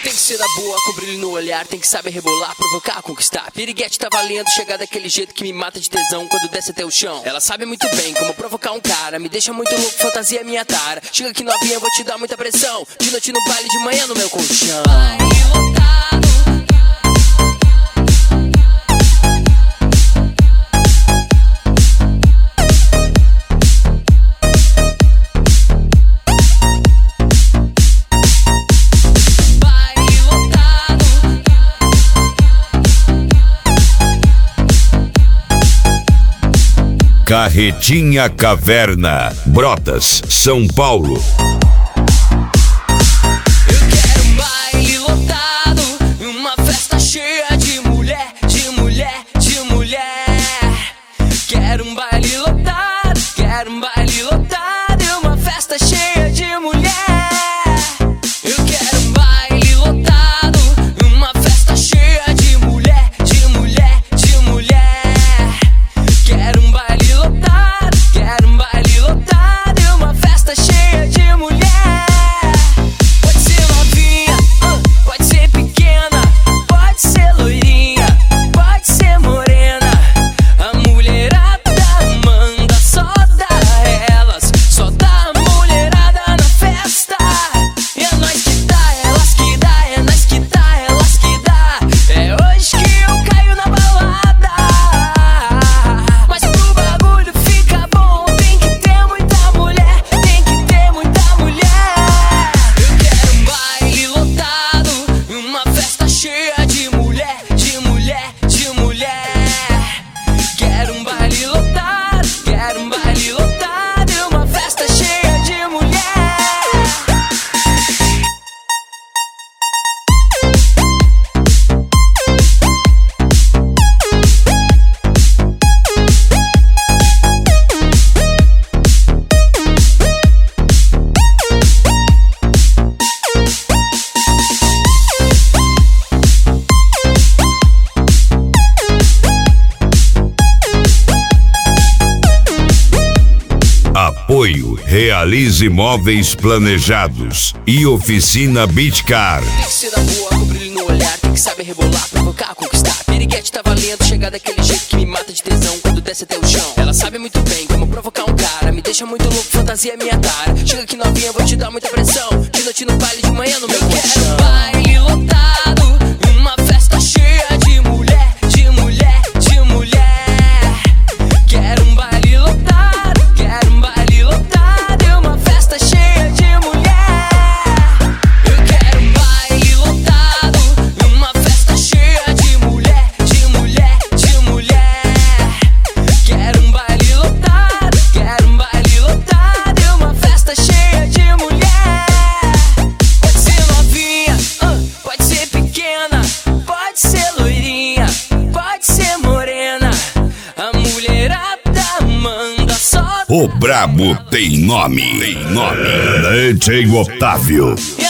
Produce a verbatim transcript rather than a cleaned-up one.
Tem que ser da boa, com brilho no olhar, tem que saber rebolar, provocar, conquistar. Piriguete tá valendo, chegar daquele jeito que me mata de tesão quando desce até o chão. Ela sabe muito bem como provocar um cara, me deixa muito louco, fantasia minha tara. Chega aqui novinha, vou te dar muita pressão, de noite no baile, de manhã no meu colchão. Carretinha Caverna, Brotas, São Paulo. Eu quero um baile lotado, uma festa cheia de mulher, de mulher, de mulher. Quero um baile lotado, quero um baile lotado e uma festa cheia de mulher. Eu quero um baile lotado, uma festa cheia de mulher, de mulher, de mulher. Quero um baile Quero um baile lotado e uma festa cheia de mulher. Pode ser novinha, uh, pode ser pequena, pode ser loirinha, pode ser morena. A mulherada manda, só dá elas, só dá a mulherada na festa. E é nós que dá, elas que dá, é nós que dá, elas que dá. É hoje que eu caio na balada. Mas pro bagulho fica bom, tem que ter muita mulher, tem que ter muita mulher. Eu quero um baile lotado, uma festa cheia de mulher, de mulher, de mulher. Quero um baile lotado, quero um baile lotado e uma festa cheia de mulher. Apoio Realize Móveis Planejados e Oficina Bitcar. Tem que ser da boa, com brilho no olhar, tem que saber rebolar, provocar, conquistar. Piriguete tá valendo, chegar daquele jeito que me mata de tesão quando desce até o chão. Ela sabe muito bem como provocar um cara, me deixa muito louco, fantasia minha tara. Chega aqui novinha, vou te dar muita pressão, de noite no baile, de manhã no meu colchão. Eu quero um baile lotado, uma festa cheia de mulher, de mulher, de mulher. Quero um baile lotado, quero um baile lotado e uma festa cheia de mulher. Eu quero um baile lotado, uma festa cheia de mulher, de mulher, de mulher. Quero um baile lotado, quero um baile lotado e uma festa cheia de mulher. Pode ser novinha, uh, pode ser pequena, pode ser loirinha, pode ser morena. A mulherada manda, só O brabo tem nome, tem nome. D J Otávio. e